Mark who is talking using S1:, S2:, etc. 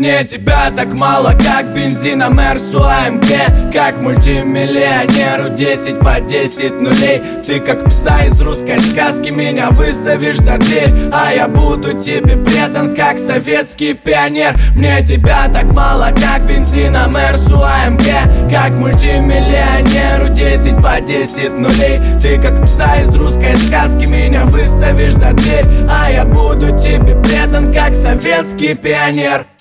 S1: Мне тебя так мало, как бензина Мерсу АМГ, как мультимиллионеру 10 по 10 нулей. Ты как пса из русской сказки, меня выставишь за дверь, а я буду тебе предан, как советский пионер. Мне тебя так мало, как бензина Мерсу АМГ, как мультимиллионеру 10 по 10 нулей. Ты как пса из русской сказки, меня выставишь за дверь, а я буду тебе предан, как советский пионер.